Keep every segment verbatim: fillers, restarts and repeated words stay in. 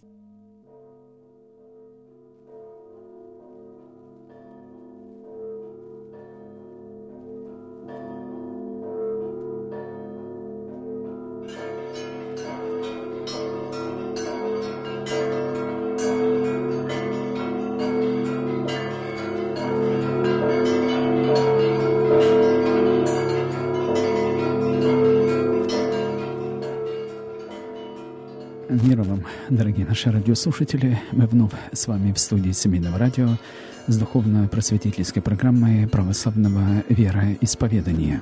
Мир вам, дорогие наши радиослушатели. Мы вновь с вами в студии Семейного радио с духовно-просветительской программой православного вероисповедания.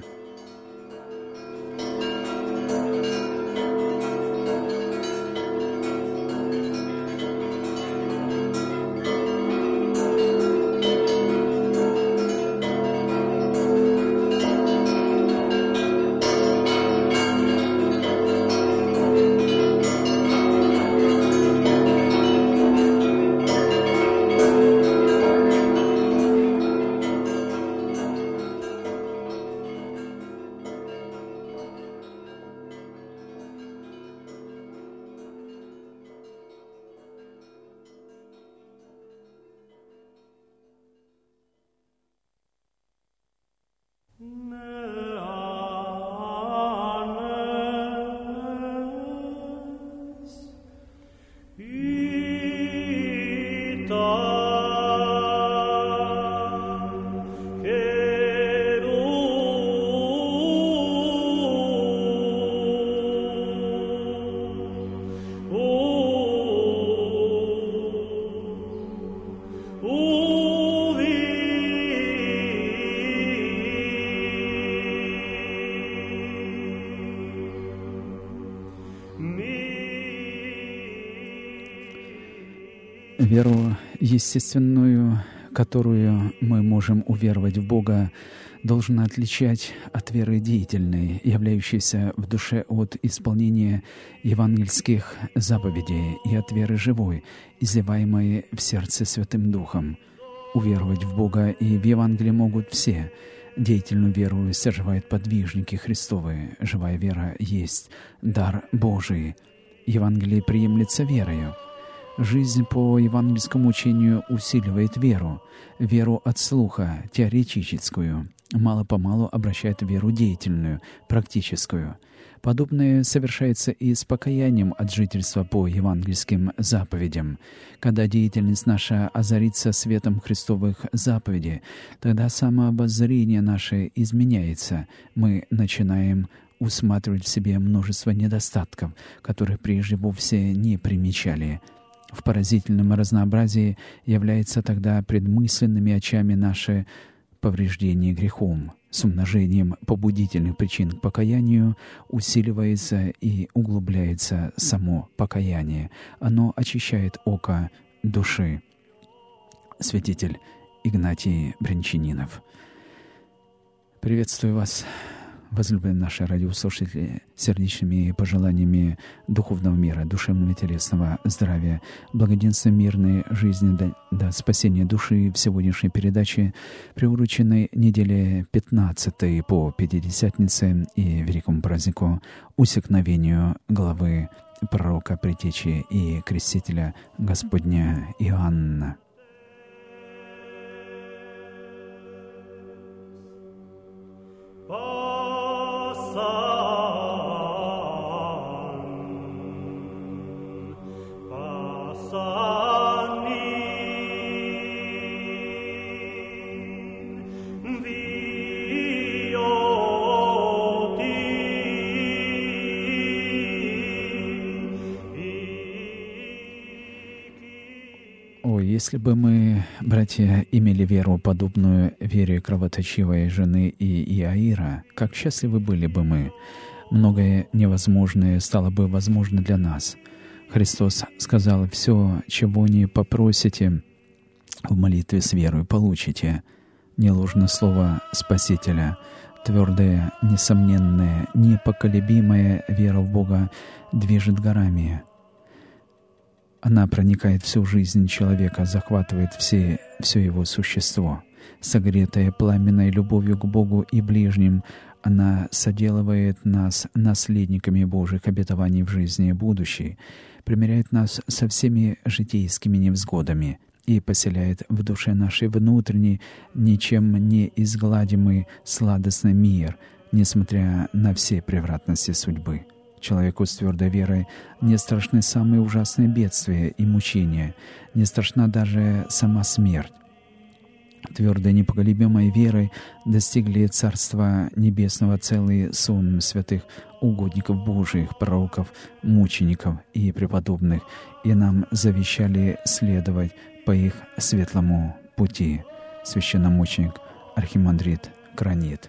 Веру естественную, которую мы можем уверовать в Бога, должна отличать от веры деятельной, являющейся в душе от исполнения евангельских заповедей, и от веры живой, изливаемой в сердце Святым Духом. Уверовать в Бога и в Евангелие могут все. Деятельную веру соживают подвижники Христовы. Живая вера есть дар Божий. Евангелие приемлется верою. Жизнь по евангельскому учению усиливает веру, веру от слуха, теоретическую, мало-помалу обращает в веру деятельную, практическую. Подобное совершается и с покаянием от жительства по евангельским заповедям. Когда деятельность наша озарится светом Христовых заповедей, тогда самообозрение наше изменяется. Мы начинаем усматривать в себе множество недостатков, которые прежде вовсе не примечали. В поразительном разнообразии является тогда пред мысленными очами наше повреждение грехом. С умножением побудительных причин к покаянию усиливается и углубляется само покаяние. Оно очищает око души. Святитель Игнатий Брянчанинов. Приветствую вас, возлюбленные наши радиослушатели, сердечными пожеланиями духовного мира, душевного и телесного здравия, благоденствия, мирной жизни до, до спасения души в сегодняшней передаче, приуроченной неделе пятнадцатой по Пятидесятнице и великому празднику усекновению главы пророка, предтечи и крестителя Господня Иоанна. Если бы мы, братья, имели веру, подобную вере кровоточивой жены и Иаира, как счастливы были бы мы. Многое невозможное стало бы возможно для нас. Христос сказал: «Все, чего не попросите, в молитве с верой получите». Не ложно слово Спасителя. Твердая, несомненная, непоколебимая вера в Бога движет горами. Она проникает в всю жизнь человека, захватывает все, все его существо. Согретая пламенной любовью к Богу и ближним, она соделывает нас наследниками Божьих обетований в жизни будущей. примиряет нас со всеми житейскими невзгодами и поселяет в душе нашей внутренний, ничем не изгладимый сладостный мир, несмотря на все превратности судьбы. Человеку с твердой верой не страшны самые ужасные бедствия и мучения, не страшна даже сама смерть. Твердой непоколебимой верой достигли Царства Небесного целый сон святых угодников Божиих, пророков, мучеников и преподобных, и нам завещали следовать по их светлому пути. Священномученик архимандрит Кранит.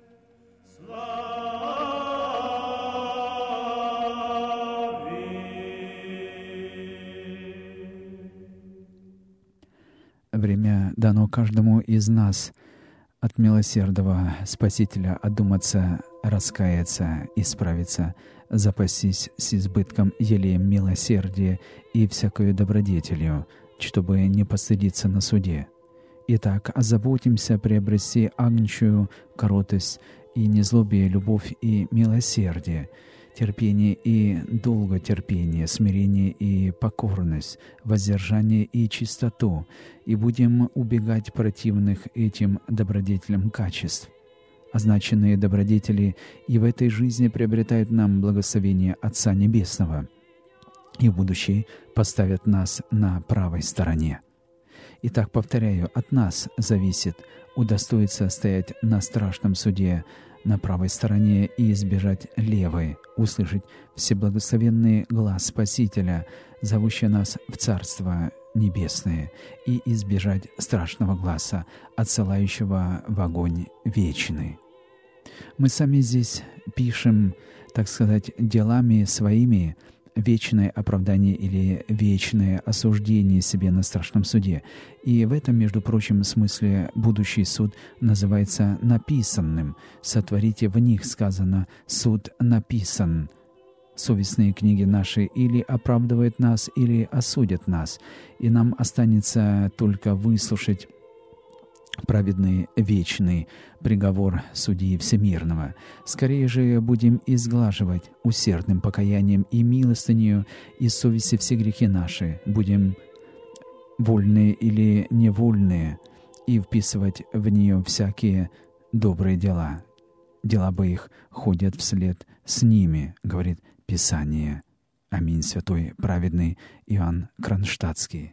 Время дано каждому из нас от милосердного Спасителя одуматься, раскаяться, исправиться, запастись с избытком елеем милосердия и всякою добродетелью, чтобы не постыдиться на суде. Итак, озаботимся приобрести агнчую кротость и незлобие, любовь и милосердие, терпение и долготерпение, смирение и покорность, воздержание и чистоту, и будем убегать противных этим добродетелям качеств. Означенные добродетели и в этой жизни приобретают нам благословение Отца Небесного, и в будущей поставят нас на правой стороне. Итак, повторяю, от нас зависит удостоиться стоять на страшном суде на правой стороне и избежать левой, услышать всеблагословенный глаз Спасителя, зовущий нас в Царство Небесное, и избежать страшного гласа, отсылающего в огонь вечный. Мы сами здесь пишем, так сказать, делами своими вечное оправдание или вечное осуждение себе на страшном суде. И в этом, между прочим, смысле будущий суд называется написанным. «Сотворите в них», сказано, «суд написан». Совестные книги наши или оправдывают нас, или осудят нас, и нам останется только выслушать праведный вечный приговор судьи Всемирного. Скорее же будем изглаживать усердным покаянием и милостынью из совести все грехи наши, будем вольные или невольные, и вписывать в нее всякие добрые дела. Дела бы их ходят вслед с ними, говорит Писание. Аминь, святой праведный Иоанн Кронштадтский.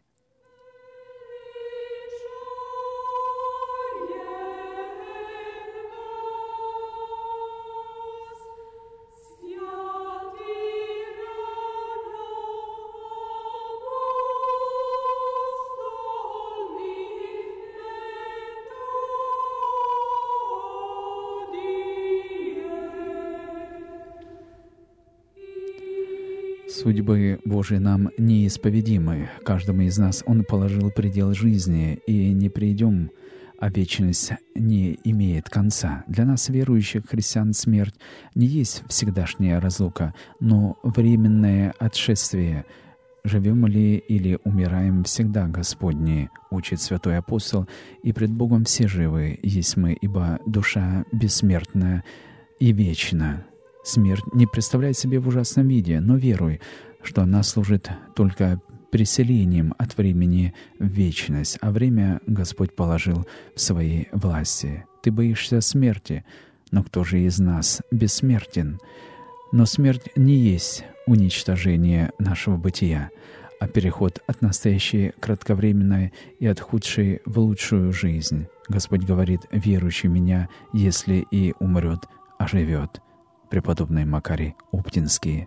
Судьбы Божии нам неисповедимы. Каждому из нас Он положил предел жизни, и не придем, а вечность не имеет конца. Для нас, верующих христиан, смерть не есть всегдашняя разлука, но временное отшествие. «Живем ли или умираем, всегда Господни», учит святой апостол, «и пред Богом все живы есть мы, ибо душа бессмертна и вечна». Смерть не представляет себе в ужасном виде, но веруй, что она служит только преселением от времени в вечность, а время Господь положил в своей власти. Ты боишься смерти, но кто же из нас бессмертен? Но смерть не есть уничтожение нашего бытия, а переход от настоящей кратковременной и от худшей в лучшую жизнь. Господь говорит: «Верующий меня, если и умрет, оживет». Преподобный Макарий Оптинский.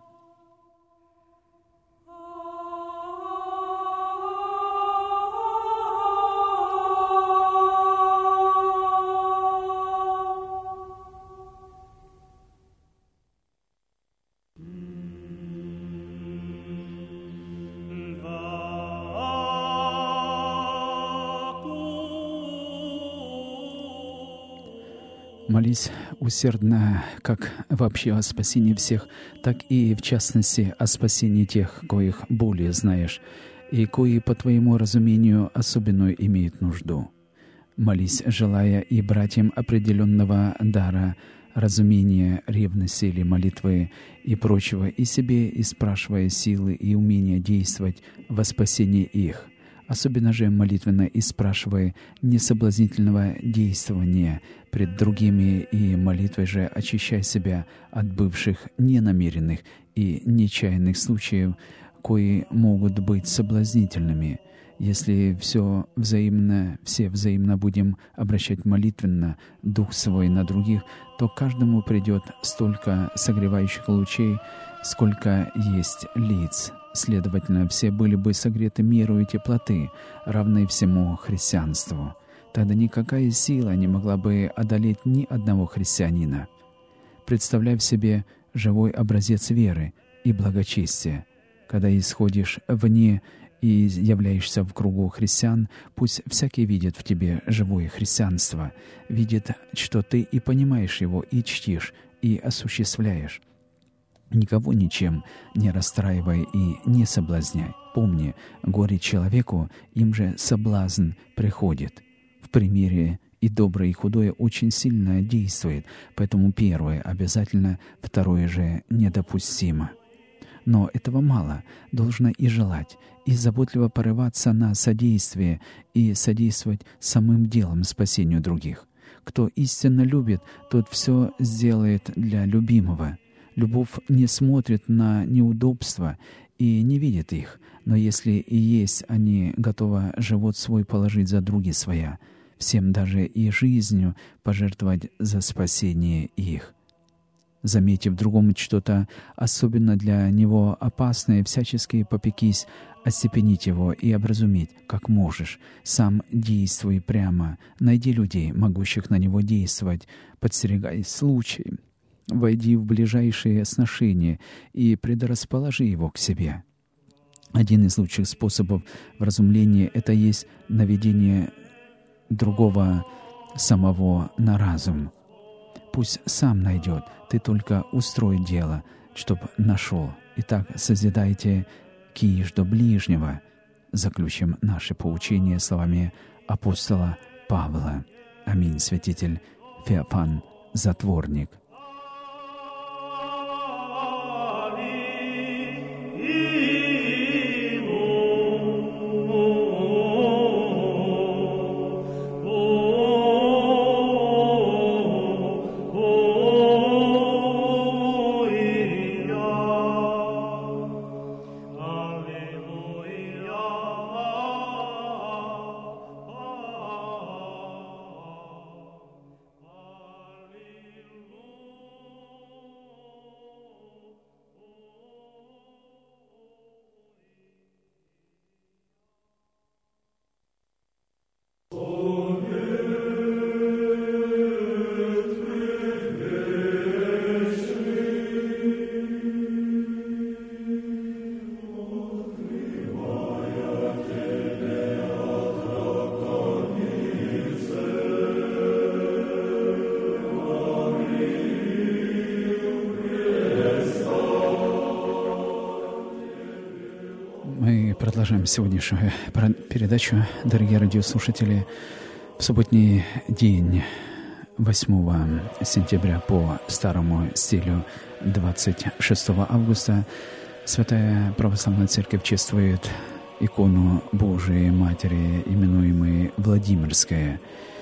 Молись усердно как вообще о спасении всех, так и, в частности, о спасении тех, коих более знаешь, и кои, по твоему разумению, особенную имеют нужду. Молись, желая и братьям определенного дара разумения, ревности или молитвы и прочего, и себе, и спрашивая силы и умения действовать во спасение их, особенно же молитвенно и спрашивая несоблазнительного действования пред другими, и молитвой же очищай себя от бывших ненамеренных и нечаянных случаев, кои могут быть соблазнительными. Если все взаимно, все взаимно будем обращать молитвенно дух свой на других, то каждому придет столько согревающих лучей, сколько есть лиц. Следовательно, все были бы согреты миру теплоты, равной всему христианству. Тогда никакая сила не могла бы одолеть ни одного христианина. Представляй в себе живой образец веры и благочестия. Когда исходишь вне и являешься в кругу христиан, пусть всякий видит в тебе живое христианство, видит, что ты и понимаешь его, и чтишь, и осуществляешь. Никого ничем не расстраивай и не соблазняй. Помни, горе человеку, им же соблазн приходит. В примере и доброе, и худое очень сильно действует, поэтому первое обязательно, второе же недопустимо. Но этого мало, должно и желать, и заботливо порываться на содействие и содействовать самым делом спасению других. Кто истинно любит, тот все сделает для любимого. Любовь не смотрит на неудобства и не видит их, но если и есть, они готовы живот свой положить за други своя, всем даже и жизнью пожертвовать за спасение их. Заметив другому что-то особенно для него опасное, всячески попекись остепенить его и образумить, как можешь. Сам действуй прямо, найди людей, могущих на него действовать, подстерегай случай, войди в ближайшие сношения и предрасположи его к себе. Один из лучших способов вразумления — это есть наведение другого самого на разум. Пусть сам найдет, ты только устрой дело, чтоб нашел. Итак, созидайте киждо ближнего. Заключим наше поучение словами апостола Павла. Аминь, святитель Феофан Затворник. Продолжаем сегодняшнюю передачу, дорогие радиослушатели. В субботний день, восьмого сентября по старому стилю, двадцать шестого августа, Святая Православная Церковь чествует икону Божией Матери, именуемой Владимирская,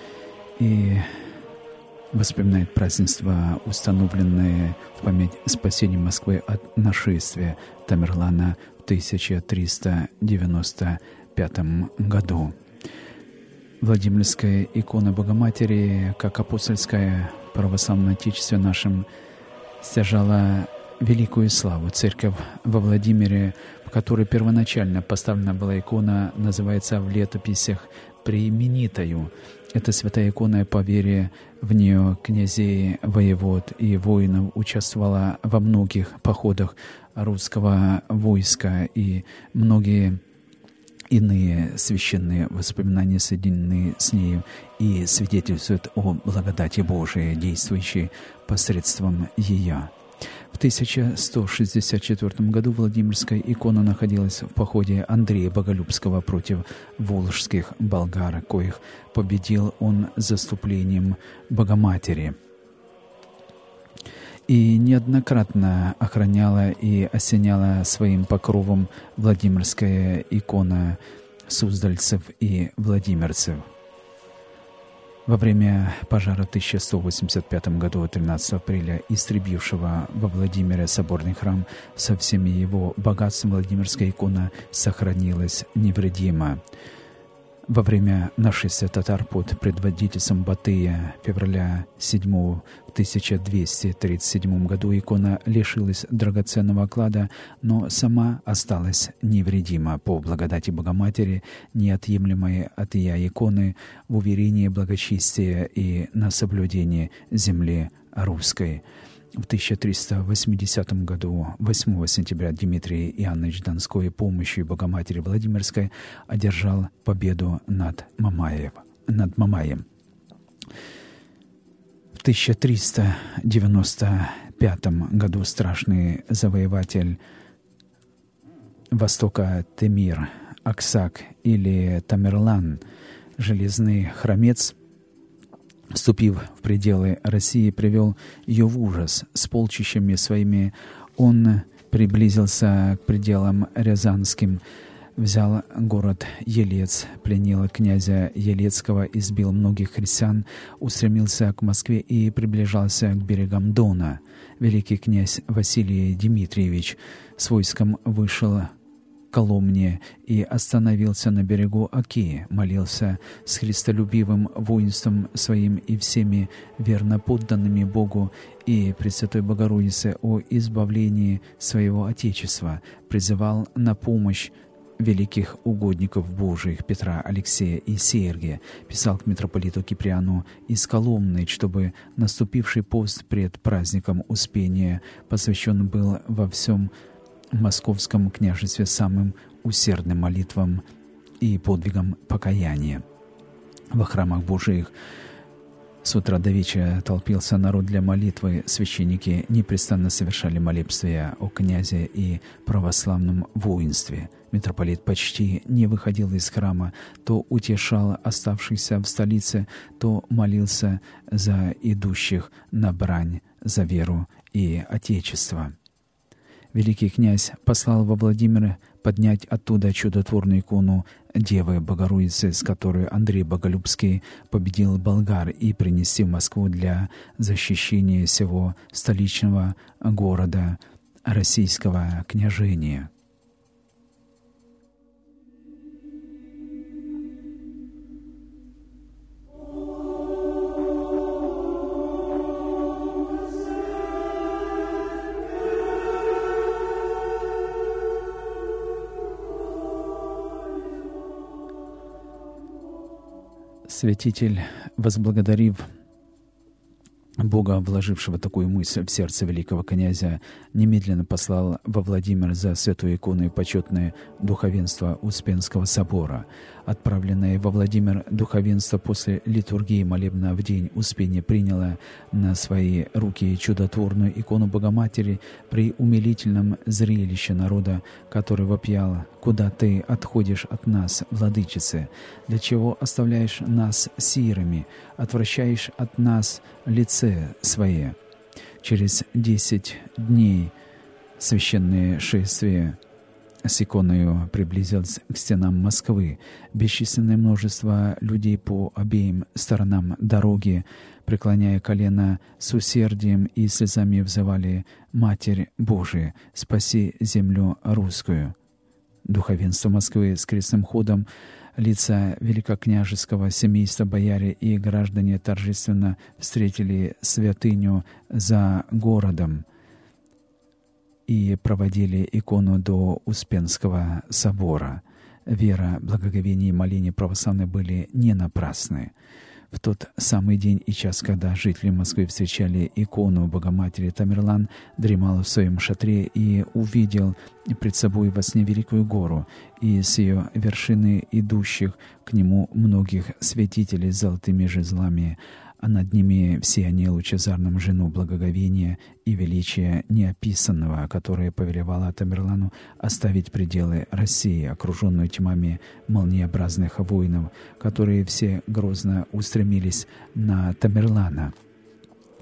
и воспоминает празднество, установленное в память спасения Москвы от нашествия Тамерлана в тысяча триста девяносто пятом году. Владимирская икона Богоматери, как апостольская православное Отечестве нашим, стяжала великую славу. Церковь во Владимире, в которой первоначально поставлена была икона, называется в летописях «Преименитою». Эта святая икона, по вере в нее князей, воевод и воинов, участвовала во многих походах русского войска, и многие иные священные воспоминания соединены с нею и свидетельствуют о благодати Божией, действующей посредством ее. В тысяча сто шестьдесят четвёртом году Владимирская икона находилась в походе Андрея Боголюбского против волжских болгар, коих победил он заступлением Богоматери. и неоднократно охраняла и осеняла своим покровом Владимирская икона суздальцев и владимирцев. Во время пожара в тысяча сто восемьдесят пятом году, тринадцатого апреля, истребившего во Владимире соборный храм со всеми его богатствами, Владимирская икона сохранилась невредимо. Во время нашествия татар под предводительством Батыя февраля седьмого в тысяча двести тридцать седьмом году икона лишилась драгоценного клада, но сама осталась невредима по благодати Богоматери, неотъемлемой от ея иконы в уверении благочестия и на соблюдении земли русской. В тысяча триста восьмидесятом году, восьмого сентября, Дмитрий Иоаннович Донской помощью Богоматери Владимирской одержал победу над Мамаев, над Мамаем. В тысяча триста девяносто пятом году страшный завоеватель Востока Темир Аксак или Тамерлан, железный хромец, вступив в пределы России, привел ее в ужас. С полчищами своими он приблизился к пределам рязанским, взял город Елец, пленил князя Елецкого, избил многих христиан, устремился к Москве и приближался к берегам Дона. Великий князь Василий Дмитриевич с войском вышел Коломне и остановился на берегу Оки, молился с христолюбивым воинством своим и всеми верно подданными Богу и Пресвятой Богородице о избавлении своего Отечества, призывал на помощь великих угодников Божиих Петра, Алексея и Сергия, писал к митрополиту Киприану из Коломны, чтобы наступивший пост пред праздником Успения посвящен был во всем Московском княжестве самым усердным молитвам и подвигам покаяния. Во храмах Божиих с утра до вечера толпился народ для молитвы. Священники непрестанно совершали молебствия о князе и православном воинстве. Митрополит почти не выходил из храма, то утешал оставшихся в столице, то молился за идущих на брань за веру и Отечество. Великий князь послал во Владимир поднять оттуда чудотворную икону Девы Богородицы, с которой Андрей Боголюбский победил болгар, и принести в Москву для защищения всего столичного города российского княжения. Святитель, возблагодарив Бога, вложившего такую мысль в сердце великого князя, немедленно послал во Владимир за святую икону и почетное духовенство Успенского собора. Отправленное во Владимир духовенство после литургии молебна в день Успения приняло на свои руки чудотворную икону Богоматери при умилительном зрелище народа, который вопиял: «Куда ты отходишь от нас, владычице? Для чего оставляешь нас сирыми? Отвращаешь от нас лице свое?» Через десять дней священное шествие с иконою приблизилось к стенам Москвы. Бесчисленное множество людей по обеим сторонам дороги, преклоняя колено с усердием и слезами, взывали: «Матерь Божия, спаси землю русскую». Духовенство Москвы с крестным ходом, лица великокняжеского семейства, бояре и граждане торжественно встретили святыню за городом и проводили икону до Успенского собора. Вера, благоговение и моление православные были не напрасны. В тот самый день и час, когда жители Москвы встречали икону Богоматери, Тамерлан дремал в своем шатре и увидел пред собой во сне великую гору, и с ее вершины идущих к нему многих святителей с золотыми жезлами, а над ними все они лучезарным жену благоговения и величия неописанного, которое повелевало Тамерлану оставить пределы России, окруженную тьмами молниеобразных воинов, которые все грозно устремились на Тамерлана.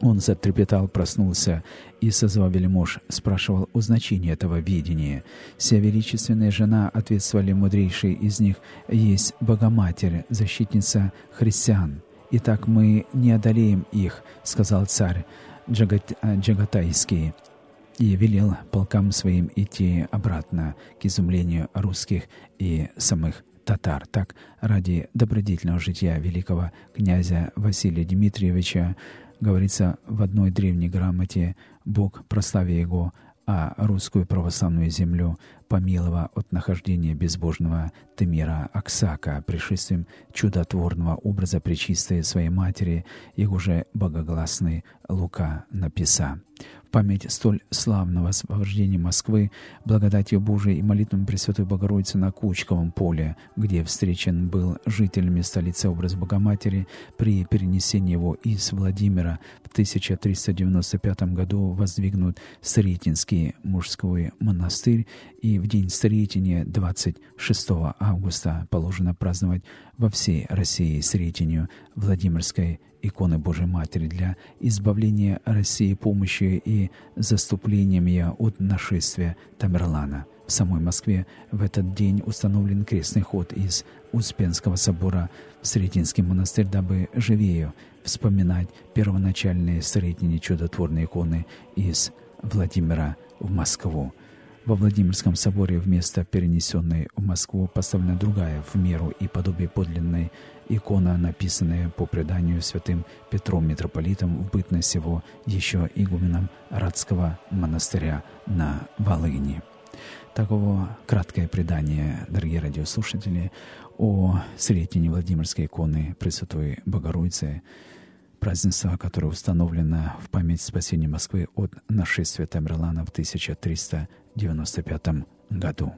Он затрепетал, проснулся, и, созвав вельмож, спрашивал о значении этого видения. «Ся величественная жена, — ответствовали мудрейшие из них, — есть Богоматерь, защитница христиан. Итак, мы не одолеем их, — сказал царь Джагат, Джагатайский, и велел полкам своим идти обратно к изумлению русских и самых татар». Так, ради добродетельного жития великого князя Василия Дмитриевича, говорится в одной древней грамоте, Бог, прославя Его, а русскую православную землю помилова от нахождения безбожного Темира Аксака пришествием чудотворного образа Пречистой Своей Матери, Его же богогласный Лука написа. В память столь славного освобождения Москвы благодатью Божией и молитвами Пресвятой Богородицы на Кучковом поле, где встречен был жителями столицы образ Богоматери, при перенесении его из Владимира в тысяча триста девяносто пятом году воздвигнут Сретенский мужской монастырь, и в день Сретения, двадцать шестого августа, положено праздновать во всей России Сретению Владимирской иконы Божией Матери для избавления России помощью и заступлением ее от нашествия Тамерлана. В самой Москве в этот день установлен крестный ход из Успенского собора в Сретенский монастырь, дабы живее вспоминать первоначальные Сретения чудотворные иконы из Владимира в Москву. Во Владимирском соборе вместо перенесенной в Москву поставлена другая в меру и подобие подлинной икона, написанная по преданию святым Петром митрополитом в бытность его еще игуменом Радского монастыря на Волыни. Таково краткое предание, дорогие радиослушатели, о Сретении Владимирской иконы Пресвятой Богородицы, празднество, которое установлено в память спасения Москвы от нашествия Тамерлана в тысяча триста девяносто пятом году.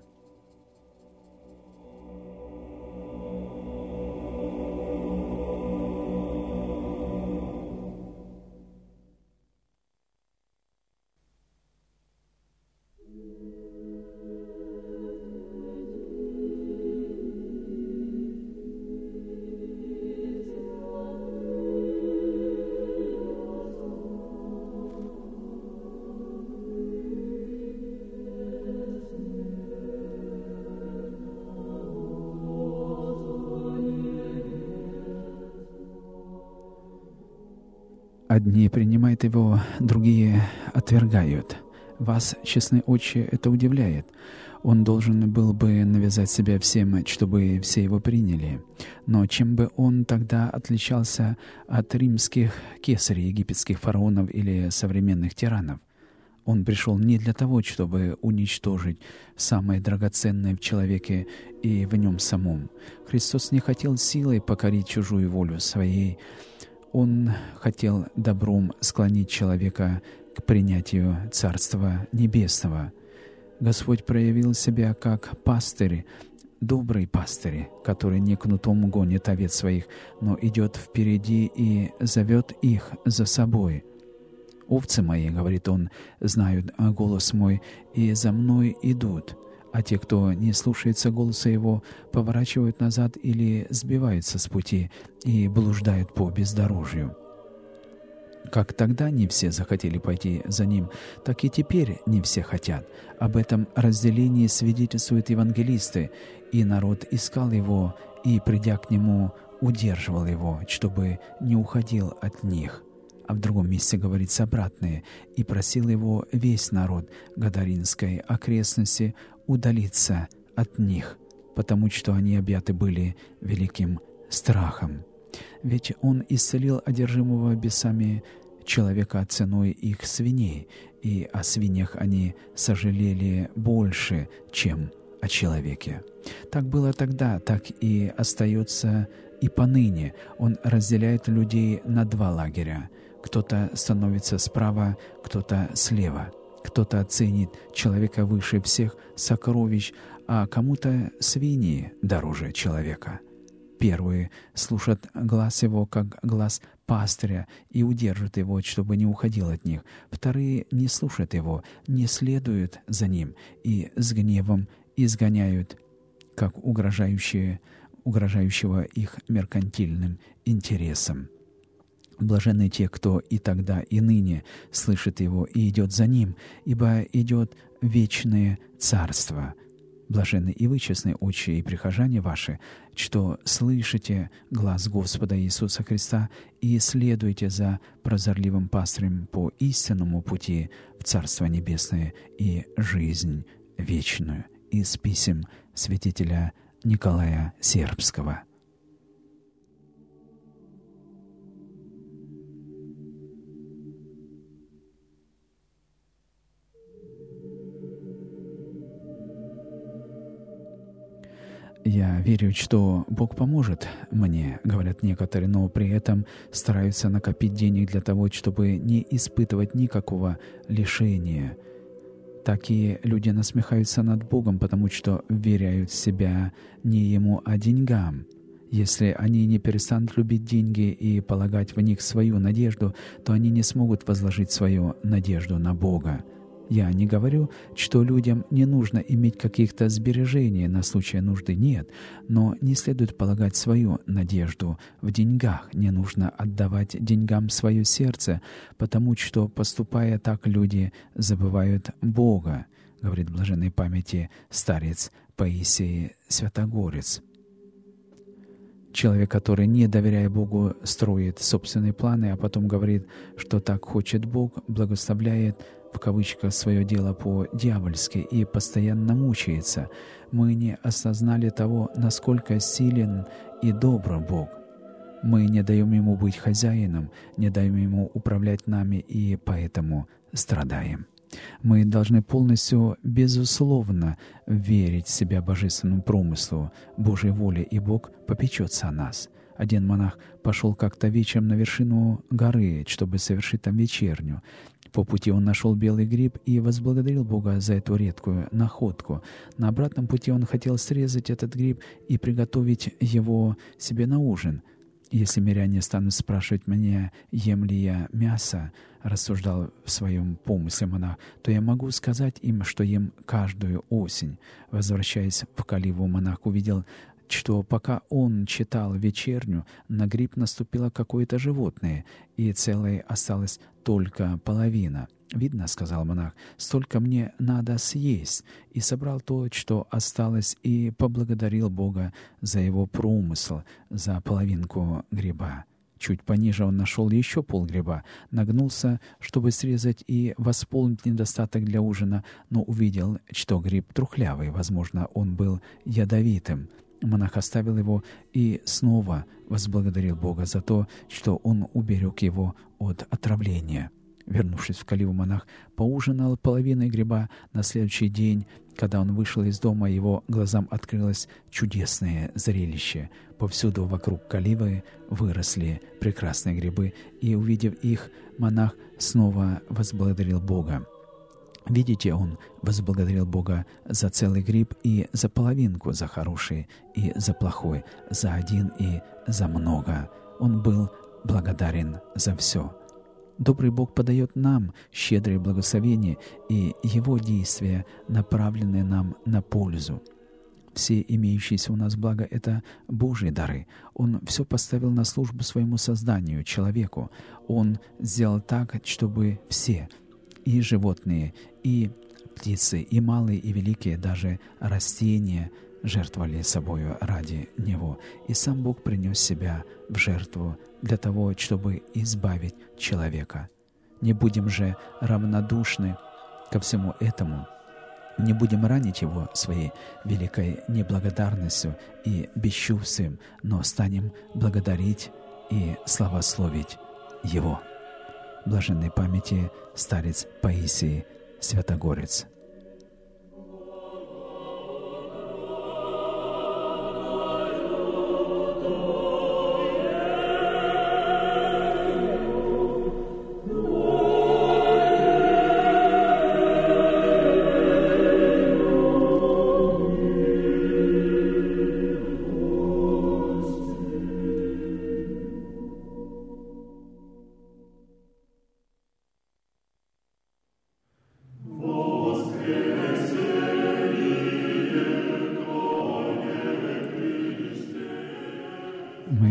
Одни принимают его, другие отвергают. Вас, честный отче, это удивляет. Он должен был бы навязать себя всем, чтобы все его приняли. Но чем бы он тогда отличался от римских кесарей, египетских фараонов или современных тиранов? Он пришел не для того, чтобы уничтожить самое драгоценное в человеке и в нем самом. Христос не хотел силой покорить чужую волю своей. Он хотел добром склонить человека к принятию Царства Небесного. Господь проявил себя как пастырь, добрый пастырь, который не кнутом гонит овец своих, но идет впереди и зовет их за собой. «Овцы мои, — говорит он, — знают голос мой, и за мной идут». А те, кто не слушается голоса Его, поворачивают назад или сбиваются с пути и блуждают по бездорожью. Как тогда не все захотели пойти за Ним, так и теперь не все хотят. Об этом разделении свидетельствуют евангелисты, и народ искал Его, и, придя к Нему, удерживал Его, чтобы не уходил от них. А в другом месте говорится обратное: «И просил Его весь народ Гадаринской окрестности удалиться от них, потому что они объяты были великим страхом». Ведь Он исцелил одержимого бесами человека ценой их свиней, и о свиньях они сожалели больше, чем о человеке. Так было тогда, так и остается и поныне. Он разделяет людей на два лагеря. Кто-то становится справа, кто-то слева. Кто-то оценит человека выше всех сокровищ, а кому-то свиньи дороже человека. Первые слушают глаз его, как глаз пастыря, и удержат его, чтобы не уходил от них. Вторые не слушают его, не следуют за ним и с гневом изгоняют, как угрожающие, угрожающего их меркантильным интересам. Блаженны те, кто и тогда, и ныне слышит Его и идет за Ним, ибо идет вечное Царство. Блаженны и вы, честные отчи и прихожане ваши, что слышите глас Господа Иисуса Христа и следуете за прозорливым пастырем по истинному пути в Царство Небесное и жизнь вечную. Из писем святителя Николая Сербского. «Я верю, что Бог поможет мне», — говорят некоторые, но при этом стараются накопить денег для того, чтобы не испытывать никакого лишения. Такие люди насмехаются над Богом, потому что вверяют себя не Ему, а деньгам. Если они не перестанут любить деньги и полагать в них свою надежду, то они не смогут возложить свою надежду на Бога. Я не говорю, что людям не нужно иметь каких-то сбережений на случай нужды, нет, но не следует полагать свою надежду в деньгах, не нужно отдавать деньгам свое сердце, потому что, поступая так, люди забывают Бога, говорит блаженной памяти старец Паисий Святогорец. Человек, который, не доверяя Богу, строит собственные планы, а потом говорит, что так хочет Бог, благословляет в кавычках свое дело по-дьявольски и постоянно мучается. Мы не осознали того, насколько силен и добр Бог. Мы не даем Ему быть хозяином, не даем Ему управлять нами и поэтому страдаем. Мы должны полностью, безусловно, верить в себя божественному промыслу, Божьей воле, и Бог попечется о нас. Один монах пошел как-то вечером на вершину горы, чтобы совершить там вечерню. По пути он нашел белый гриб и возблагодарил Бога за эту редкую находку. На обратном пути он хотел срезать этот гриб и приготовить его себе на ужин. «Если миряне станут спрашивать меня, ем ли я мясо, — рассуждал в своем помысле монах, — то я могу сказать им, что ем каждую осень». Возвращаясь в Каливу, монах увидел, что пока он читал вечерню, на гриб наступило какое-то животное, и целой осталась только половина. «Видно, — сказал монах, — столько мне надо съесть», и собрал то, что осталось, и поблагодарил Бога за его промысл, за половинку гриба. Чуть пониже он нашел еще полгриба, нагнулся, чтобы срезать и восполнить недостаток для ужина, но увидел, что гриб трухлявый, возможно, он был ядовитым. Монах оставил его и снова возблагодарил Бога за то, что он уберег его от отравления. Вернувшись в Каливу, монах поужинал половиной гриба. На следующий день, когда он вышел из дома, его глазам открылось чудесное зрелище. Повсюду вокруг Каливы выросли прекрасные грибы, и, увидев их, монах снова возблагодарил Бога. Видите, он возблагодарил Бога за целый гриб и за половинку, за хороший и за плохой, за один и за много. Он был благодарен за все. Добрый Бог подает нам щедрые благословения, и Его действия направлены нам на пользу. Все имеющиеся у нас блага — это Божьи дары. Он все поставил на службу своему созданию, человеку. Он сделал так, чтобы все, и животные, и птицы, и малые, и великие, даже растения, жертвовали собою ради Него. И сам Бог принес себя в жертву для того, чтобы избавить человека. Не будем же равнодушны ко всему этому. Не будем ранить Его своей великой неблагодарностью и бесчувствием, но станем благодарить и славословить Его. Блаженной памяти старец Паисий Святогорец. Господи,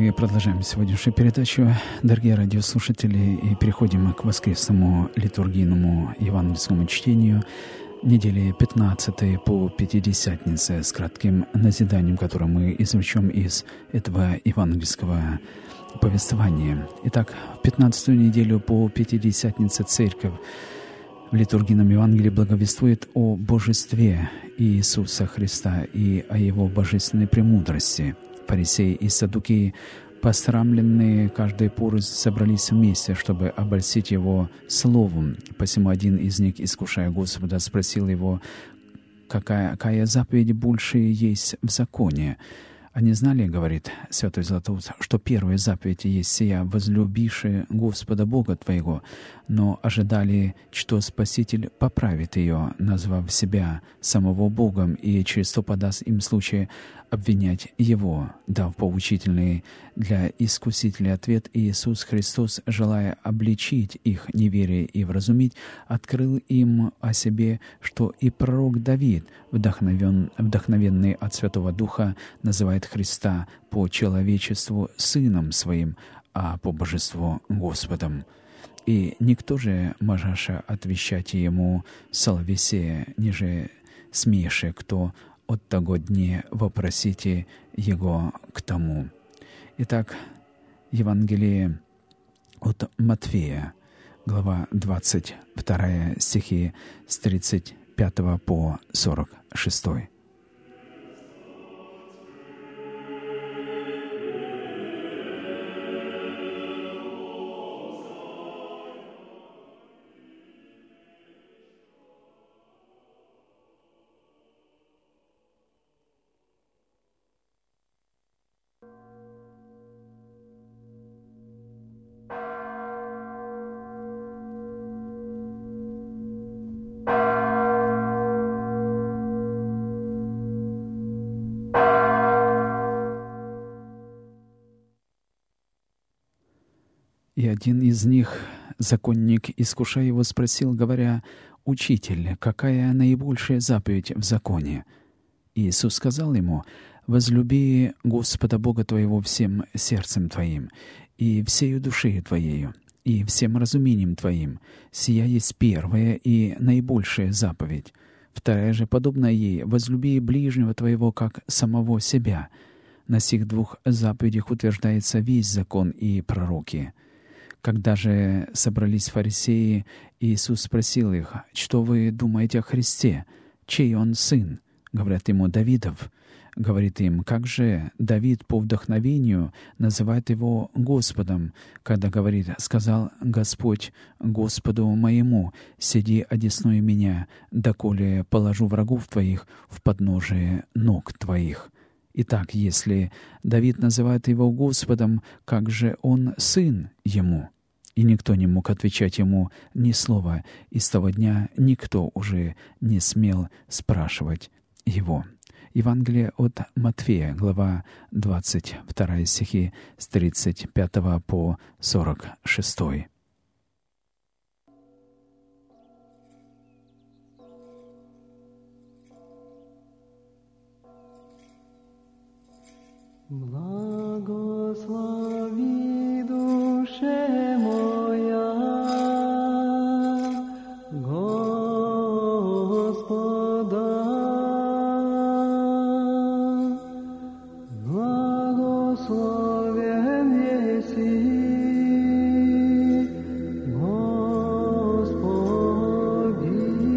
Мы продолжаем сегодняшнюю передачу, дорогие радиослушатели, и переходим к воскресному литургийному евангельскому чтению недели пятнадцатой по Пятидесятнице с кратким назиданием, которое мы извлечем из этого евангельского повествования. Итак, в пятнадцатую неделю по Пятидесятнице Церковь в литургийном Евангелии благовествует о божестве Иисуса Христа и о Его божественной премудрости. Фарисеи и саддукеи, посрамленные каждой порой, собрались вместе, чтобы обольстить Его словом. Посему один из них, искушая Господа, спросил Его, какая, какая заповедь больше есть в законе. Они знали, говорит святой Златоуст, что первая заповедь есть сия: возлюбиши Господа Бога твоего, но ожидали, что Спаситель поправит ее, назвав себя самого Богом, и через то подаст им случай обвинять Его. Дав поучительный для искусителей ответ, Иисус Христос, желая обличить их неверие и вразумить, открыл им о себе, что и пророк Давид, вдохновен, вдохновенный от Святого Духа, называет Христа по человечеству Сыном Своим, а по божеству Господом. И никто же можаше отвещать Ему словесе, ниже смеше, кто от того дне вопросите Его к тому. Итак, Евангелие от Матфея, глава двадцать вторая, стихи с тридцать пятого по сорок шестой. И один из них, законник, искушая его, спросил, говоря: «Учитель, какая наибольшая заповедь в законе?» Иисус сказал ему: «Возлюби Господа Бога твоего всем сердцем твоим, и всею душею твоею, и всем разумением твоим. Сия есть первая и наибольшая заповедь. Вторая же, подобная ей: возлюби ближнего твоего, как самого себя. На сих двух заповедях утверждается весь закон и пророки». Когда же собрались фарисеи, Иисус спросил их: «Что вы думаете о Христе? Чей Он сын?» Говорят ему: «Давидов». Говорит им: «Как же Давид по вдохновению называет Его Господом, когда говорит: сказал Господь Господу моему: сиди одесную меня, доколе положу врагов твоих в подножие ног твоих». Итак, если Давид называет Его Господом, как же Он сын Ему? И никто не мог отвечать Ему ни слова, и с того дня никто уже не смел спрашивать Его. Евангелие от Матфея, глава двадцать вторая, стихи с тридцать пятого по сорок шестой. Благослови душе моя Господа, благословен еси Господи.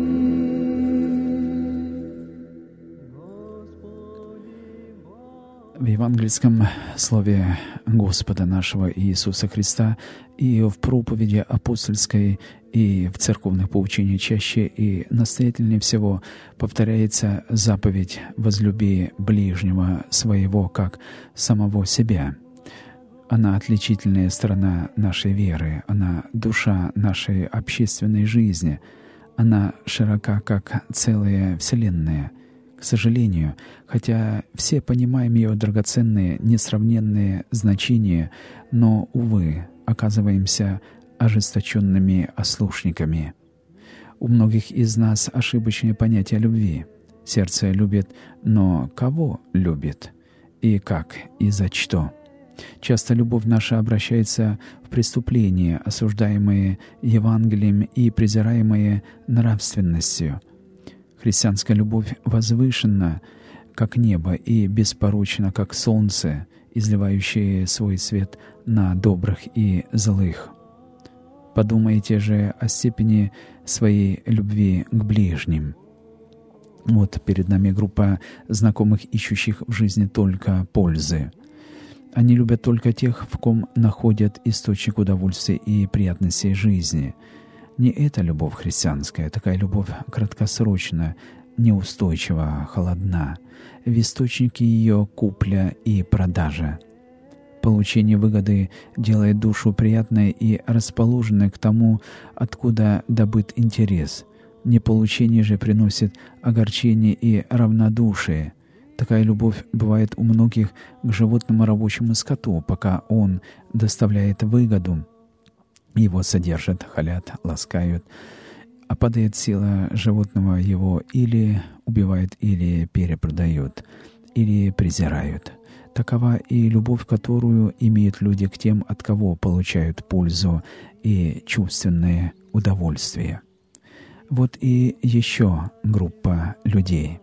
В евангельском слове Господа нашего Иисуса Христа и в проповеди апостольской, и в церковных поучениях чаще и настоятельнее всего повторяется заповедь «возлюби ближнего своего, как самого себя». Она отличительная сторона нашей веры, она душа нашей общественной жизни, она широка, как целая вселенная. К сожалению, хотя все понимаем ее драгоценные, несравненные значения, но, увы, оказываемся ожесточенными ослушниками. У многих из нас ошибочное понятие любви. Сердце любит, но кого любит? И как, и за что? Часто любовь наша обращается в преступления, осуждаемые Евангелием и презираемые нравственностью. Христианская любовь возвышена, как небо, и беспорочна, как солнце, изливающее свой свет на добрых и злых. Подумайте же о степени своей любви к ближним. Вот перед нами группа знакомых, ищущих в жизни только пользы. Они любят только тех, в ком находят источник удовольствия и приятностей жизни. Не эта любовь христианская, такая любовь краткосрочна, неустойчива, холодна. В источнике ее купля и продажа. Получение выгоды делает душу приятной и расположенной к тому, откуда добыт интерес. Неполучение же приносит огорчение и равнодушие. Такая любовь бывает у многих к животному рабочему скоту, пока он доставляет выгоду. Его содержат, халят, ласкают, а падает сила животного, его или убивают, или перепродают, или презирают. Такова и любовь, которую имеют люди к тем, от кого получают пользу и чувственное удовольствие. Вот и еще группа людей.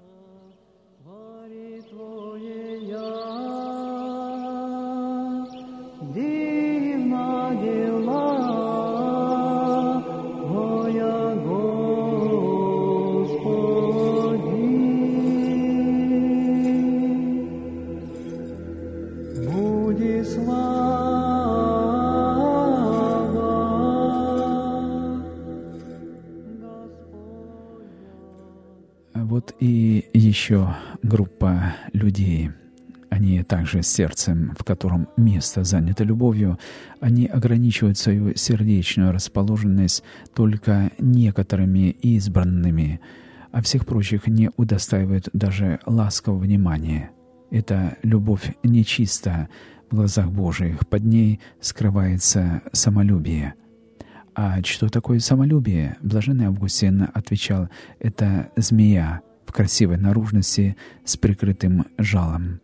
Вот и еще группа людей. Они также с сердцем, в котором место занято любовью, они ограничивают свою сердечную расположенность только некоторыми избранными, а всех прочих не удостаивают даже ласкового внимания. Эта любовь нечиста в глазах Божиих, под ней скрывается самолюбие. А что такое самолюбие? Блаженный Августин отвечал: это змея в красивой наружности с прикрытым жалом.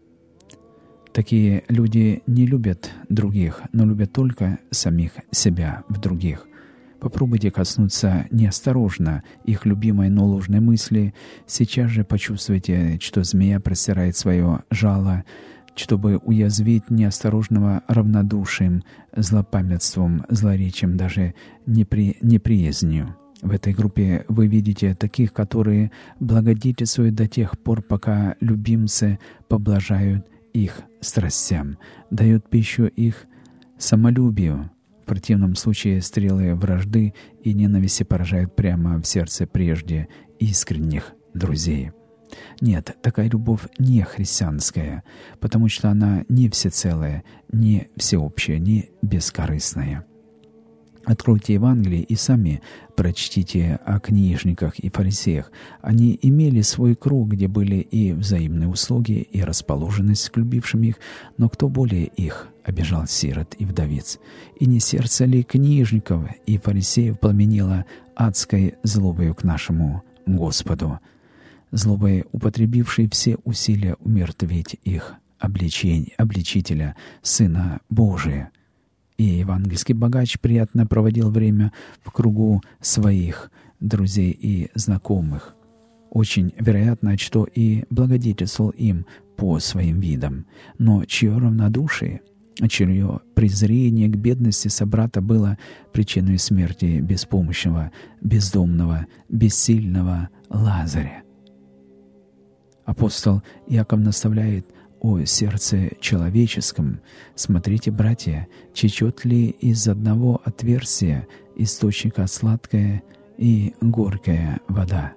Такие люди не любят других, но любят только самих себя в других. Попробуйте коснуться неосторожно их любимой, но ложной мысли. Сейчас же почувствуйте, что змея простирает свое жало, чтобы уязвить неосторожного равнодушием, злопамятством, злоречием, даже непри... неприязнью. В этой группе вы видите таких, которые благодетельствуют до тех пор, пока любимцы поблажают их страстям, дают пищу их самолюбию. В противном случае стрелы вражды и ненависти поражают прямо в сердце прежде искренних друзей. Нет, такая любовь не христианская, потому что она не всецелая, не всеобщая, не бескорыстная. Откройте Евангелие и сами прочтите о книжниках и фарисеях. Они имели свой круг, где были и взаимные услуги, и расположенность к любившим их, но кто более их обижал сирот и вдовиц? И не сердце ли книжников и фарисеев пламенило адской злобою к нашему Господу, злобой употребившей все усилия умертвить их обличень, обличителя, Сына Божия? И евангельский богач приятно проводил время в кругу своих друзей и знакомых. Очень вероятно, что и благодетельствовал им по своим видам. Но чье равнодушие, чье презрение к бедности собрата было причиной смерти беспомощного, бездомного, бессильного Лазаря? Апостол Иаков наставляет о сердце человеческом. Смотрите, братья, течет ли из одного отверстия источника сладкая и горькая вода?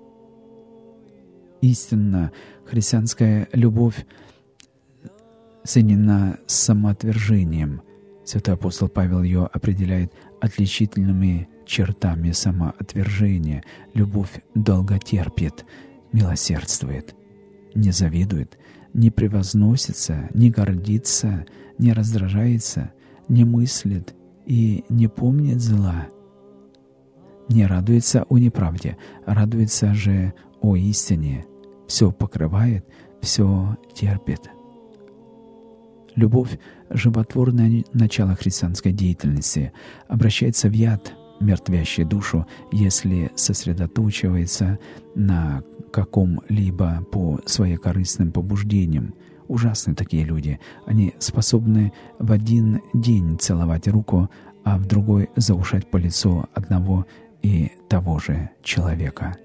Истинно, христианская любовь соединена с самоотвержением. Святой апостол Павел ее определяет отличительными чертами самоотвержения. Любовь долготерпит, милосердствует, не завидует, не превозносится, не гордится, не раздражается, не мыслит и не помнит зла. Не радуется о неправде, радуется же о истине. Все покрывает, все терпит. Любовь — животворное начало христианской деятельности, обращается в яд, мертвящий душу, если сосредоточивается на каком-либо по своекорыстным побуждениям. Ужасны такие люди. Они способны в один день целовать руку, а в другой заушать по лицу одного и того же человека.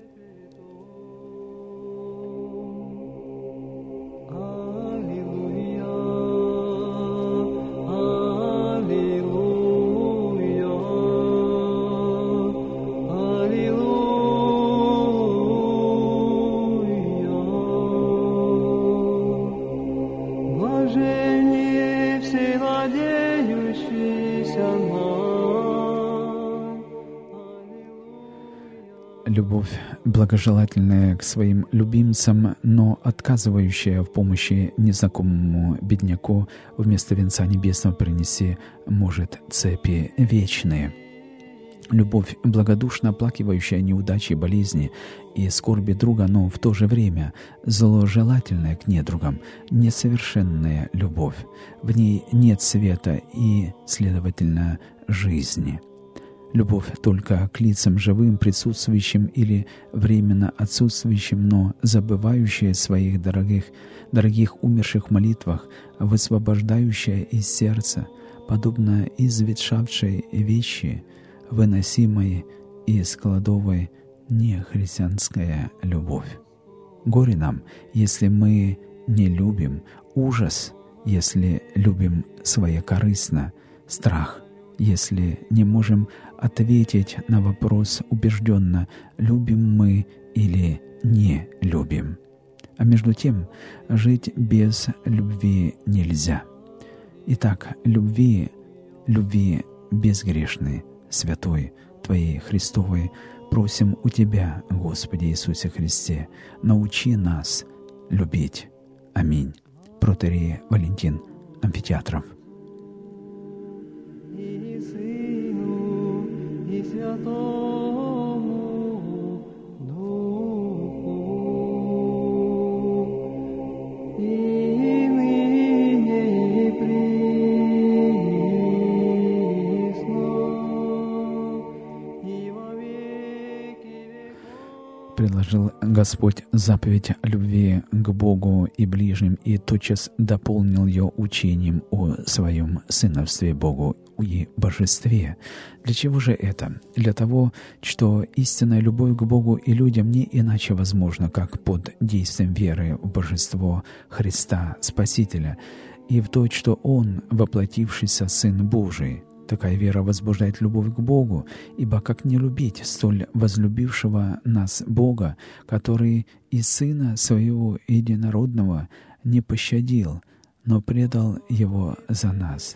Любовь, благожелательная к своим любимцам, но отказывающая в помощи незнакомому бедняку, вместо венца небесного принеси, может, цепи вечные. Любовь, благодушно оплакивающая неудачи, болезни и скорби друга, но в то же время зложелательная к недругам, несовершенная любовь. В ней нет света и, следовательно, жизни. Любовь только к лицам живым, присутствующим или временно отсутствующим, но забывающая своих дорогих, дорогих умерших в молитвах, высвобождающая из сердца, подобно изветшавшей вещи, выносимой из кладовой, нехристианская любовь. Горе нам, если мы не любим, ужас, если любим своекорыстно, страх, если не можем ответить на вопрос убежденно, любим мы или не любим. А между тем, жить без любви нельзя. Итак, любви, любви безгрешной, святой, Твоей Христовой, просим у Тебя, Господи Иисусе Христе, научи нас любить. Аминь. Протоиерей Валентин Амфитеатров. Святому Духу, и ныне и присно, и во веки веков. Предложил Господь заповедь любви к Богу и ближним, и тотчас дополнил ее учением о своем сыновстве Богу и божестве. Для чего же это? Для того, что истинная любовь к Богу и людям не иначе возможна, как под действием веры в божество Христа Спасителя и в то, что Он, воплотившийся Сын Божий. Такая вера возбуждает любовь к Богу, ибо как не любить столь возлюбившего нас Бога, который и Сына Своего Единородного не пощадил, но предал Его за нас.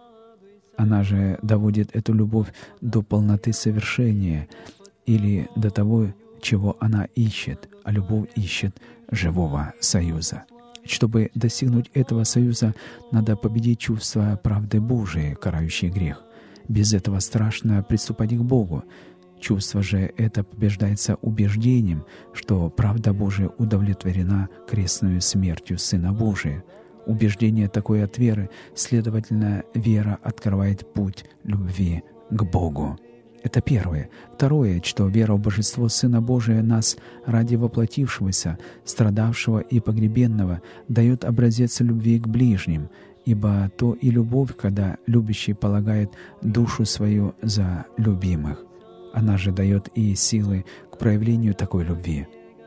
Она же доводит эту любовь до полноты совершения или до того, чего она ищет, а любовь ищет живого союза. Чтобы достигнуть этого союза, надо победить чувство правды Божией, карающей грех. Без этого страшно приступать к Богу. Чувство же это побеждается убеждением, что правда Божия удовлетворена крестную смертью Сына Божия. Убеждение такое от веры, следовательно, вера открывает путь любви к Богу. Это первое. Второе, что вера в божество Сына Божия нас ради воплотившегося, страдавшего и погребенного дает образец любви к ближним, ибо то и любовь, когда любящий полагает душу свою за любимых. Она же дает и силы к проявлению такой любви.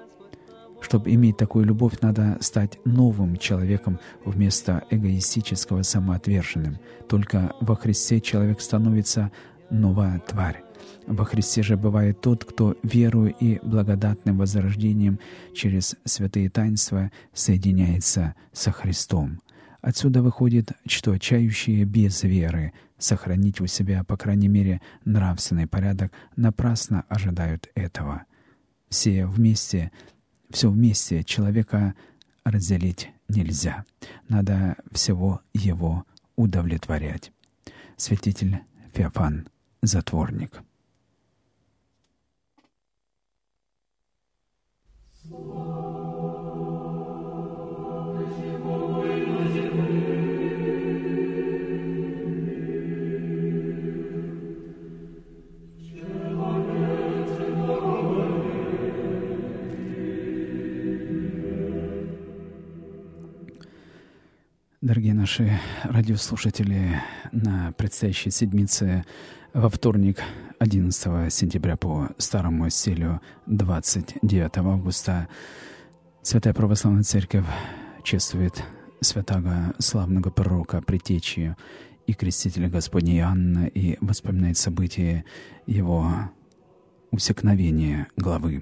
Чтобы иметь такую любовь, надо стать новым человеком вместо эгоистического самоотверженным. Только во Христе человек становится новая тварь. Во Христе же бывает тот, кто верою и благодатным возрождением через святые таинства соединяется со Христом. Отсюда выходит, что чающие без веры сохранить у себя, по крайней мере, нравственный порядок, напрасно ожидают этого. Все вместе, все вместе человека разделить нельзя. Надо всего его удовлетворять. Святитель Феофан Затворник. Дорогие наши радиослушатели, на предстоящей седмице во вторник, одиннадцатого сентября по старому стилю, двадцать девятого августа, Святая Православная Церковь чествует святаго славного пророка, предтечи и крестителя Господня Иоанна и воспоминает события его усекновения главы.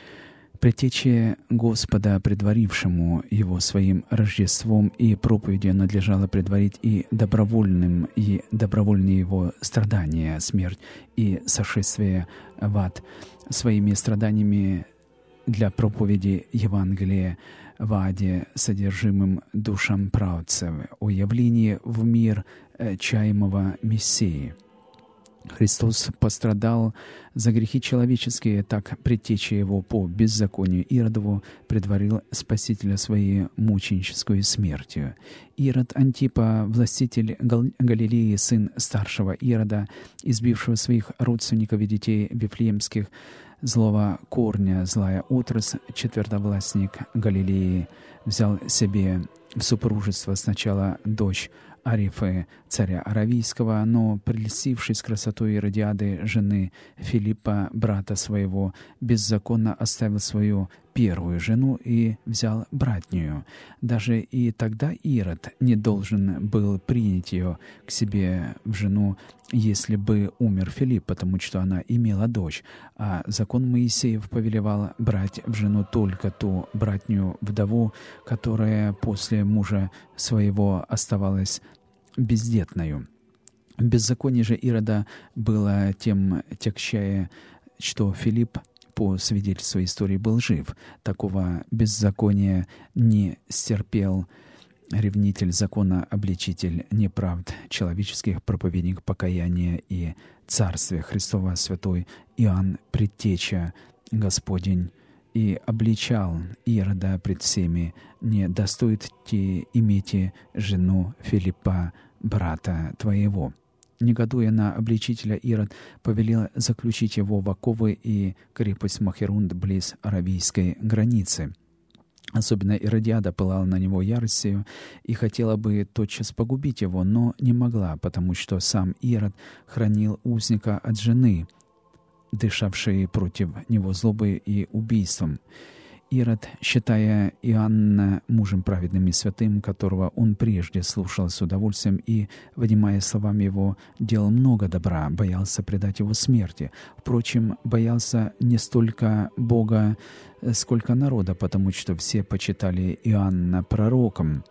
Предтече Господа, предварившему его своим Рождеством и проповедью, надлежало предварить и добровольным, и добровольные его страдания, смерть и сошествие в ад. Своими страданиями для проповеди Евангелия в аде, содержимым душам правцев, о явлении в мир чаемого Мессии. Христос пострадал за грехи человеческие, так предтеча его по беззаконию Иродову предварил Спасителя своей мученической смертью. Ирод Антипа, властитель Галилеи, сын старшего Ирода, избившего своих родственников и детей вифлеемских, злого корня, злая отрасль, четвертовластник Галилеи, взял себе в супружество сначала дочь Арифы, царя Аравийского, но, прельстившись красотой Иродиады, жены Филиппа, брата своего, беззаконно оставил свою первую жену и взял братнюю. Даже и тогда Ирод не должен был принять ее к себе в жену, если бы умер Филипп, потому что она имела дочь, а закон Моисеев повелевал брать в жену только ту братнюю вдову, которая после мужа своего оставалась бездетною. Беззаконие же Ирода было тем тягчае, что Филипп, по свидетельству истории, был жив. Такого беззакония не стерпел ревнитель закона, обличитель неправд человеческих, проповедник покаяния и Царствия Христова, святой Иоанн, предтеча Господень, и обличал Ирода пред всеми: «Не достоит те имейте жену Филиппа, брата твоего». Негодуя на обличителя, Ирод повелел заключить его в оковы и крепость Махерунд близ аравийской границы. Особенно Иродиада пылала на него яростью и хотела бы тотчас погубить его, но не могла, потому что сам Ирод хранил узника от жены, дышавшей против него злобой и убийством. Ирод, считая Иоанна мужем праведным и святым, которого он прежде слушал с удовольствием и, внимая словами его, делал много добра, боялся предать его смерти. Впрочем, боялся не столько Бога, сколько народа, потому что все почитали Иоанна пророком.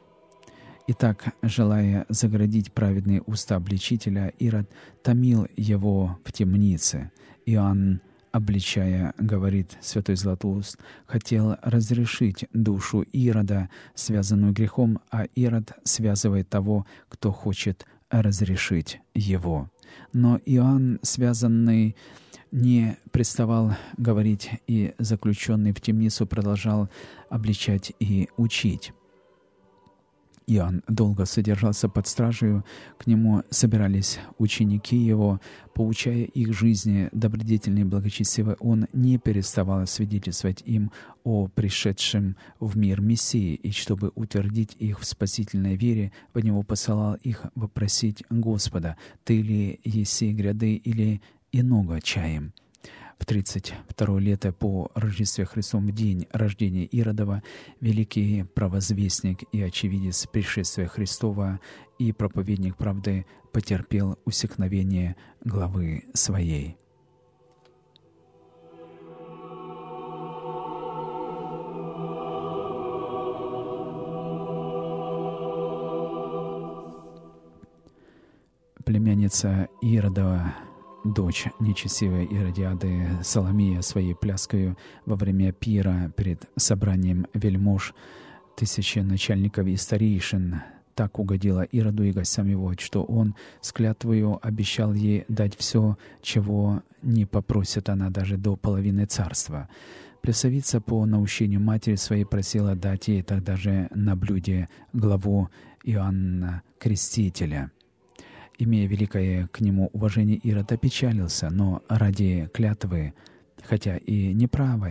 Итак, желая заградить праведные уста обличителя, Ирод томил его в темнице. Иоанн, обличая, говорит святой Златоуст, хотел разрешить душу Ирода, связанную грехом, а Ирод связывает того, кто хочет разрешить его. Но Иоанн, связанный, не приставал говорить, и заключенный в темницу продолжал обличать и учить. Иоанн долго содержался под стражей, к нему собирались ученики его. Поучая их жизни добродетельной и благочестивой, он не переставал свидетельствовать им о пришедшем в мир Мессии, и чтобы утвердить их в спасительной вере, в него посылал их вопросить Господа: «Ты ли еси гряды или иного чаем?» В тридцать второе лето по Рождестве Христовом, в день рождения Иродова, великий провозвестник и очевидец пришествия Христова и проповедник правды потерпел усекновение главы своей. Племянница Иродова, дочь нечестивой Иродиады, Соломия, своей пляскою во время пира перед собранием вельмож, тысячи начальников и старейшин, так угодила Ироду и гостям его, что он с клятвою обещал ей дать все, чего не попросит она даже до половины царства. Плесовица по наущению матери своей просила дать ей тогда же на блюде главу Иоанна Крестителя. Имея великое к нему уважение, Ирод опечалился, но ради клятвы, хотя и неправой,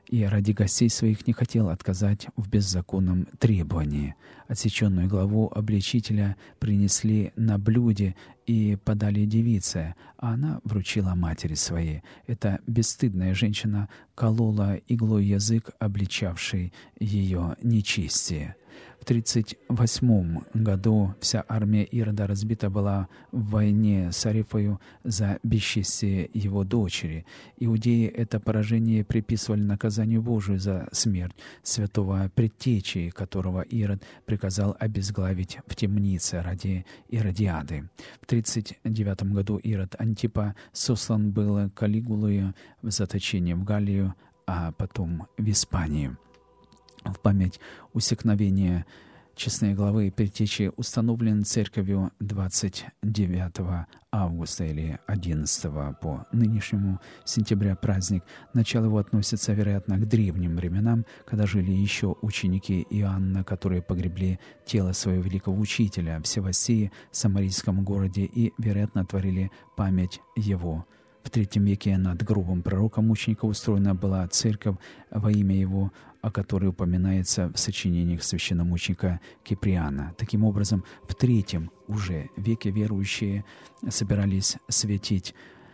и ради гостей своих не хотел отказать в беззаконном требовании. Отсеченную главу обличителя принесли на блюде и подали девице, а она вручила матери своей. Эта бесстыдная женщина колола иглой язык, обличавший ее нечестие. В тридцать восьмом году вся армия Ирода разбита была в войне с Арефою за бесчестие его дочери. Иудеи это поражение приписывали наказанию Божию за смерть святого предтечи, которого Ирод приказал обезглавить в темнице ради Иродиады. В тридцать девятом году Ирод Антипа сослан был Калигулою в заточение в Галлию, а потом в Испанию. В память усекновения честной главы предтечи установлен церковью двадцать девятого августа или одиннадцатого по нынешнему сентября праздник. Начало его относится, вероятно, к древним временам, когда жили еще ученики Иоанна, которые погребли тело своего великого учителя в Севастии, самарийском городе, и, вероятно, творили память его. В третьем веке над гробом пророка-мученика устроена была церковь во имя его, о которой упоминается в сочинениях священномученика Киприана. Таким образом, в третьем уже веке верующие собирались светить,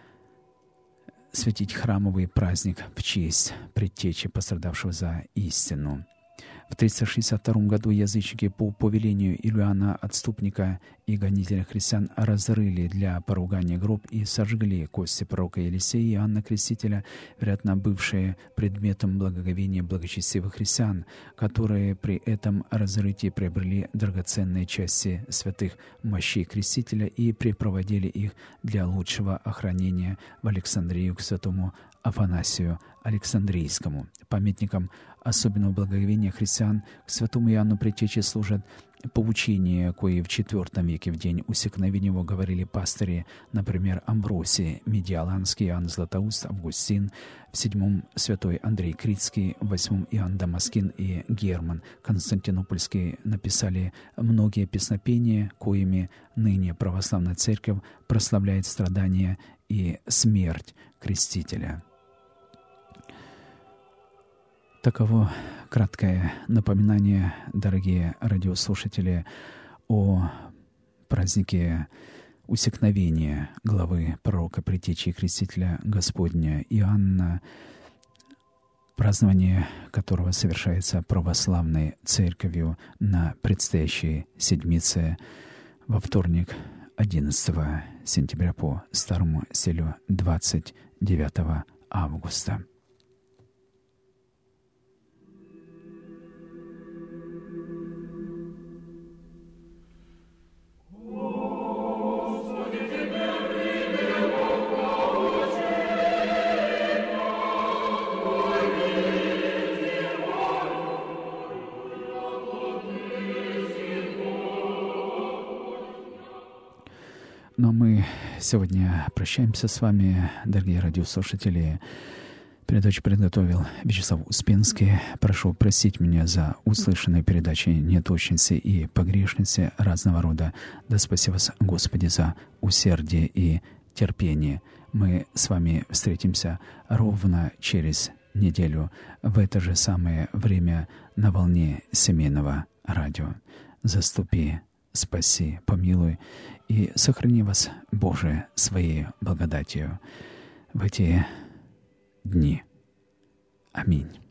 светить храмовый праздник в честь предтечи, пострадавшего за истину. В триста шестьдесят втором году язычники по повелению Илиана, отступника и гонителя христиан, разрыли для поругания гроб и сожгли кости пророка Елисея и Иоанна Крестителя, вероятно, бывшие предметом благоговения благочестивых христиан, которые при этом разрытии приобрели драгоценные части святых мощей Крестителя и припроводили их для лучшего охранения в Александрию к святому Афанасию Александрийскому. Памятником особенного благоговения христиан к святому Иоанну Предтече служат поучения, кои в четвертом веке в день усекновения его говорили пастыри, например, Амвросий Медиаланский, Иоанн Златоуст, Августин, в седьмом святой Андрей Критский, в восьмом Иоанн Дамаскин и Герман Константинопольский написали многие песнопения, коими ныне православная церковь прославляет страдания и смерть Крестителя. Таково краткое напоминание, дорогие радиослушатели, о празднике усекновения главы пророка предтечи и крестителя Господня Иоанна, празднование которого совершается православной церковью на предстоящей седмице во вторник, одиннадцатого сентября по старому стилю двадцать девятого августа. Но мы сегодня прощаемся с вами, дорогие радиослушатели. Передачу подготовил Вячеслав Успенский. Прошу простить меня за услышанные передачи неточности и погрешности разного рода. Да спаси вас, Господи, за усердие и терпение. Мы с вами встретимся ровно через неделю в это же самое время на волне семейного радио. Заступи, спаси, помилуй и сохрани вас, Боже, своей благодатью в эти дни. Аминь.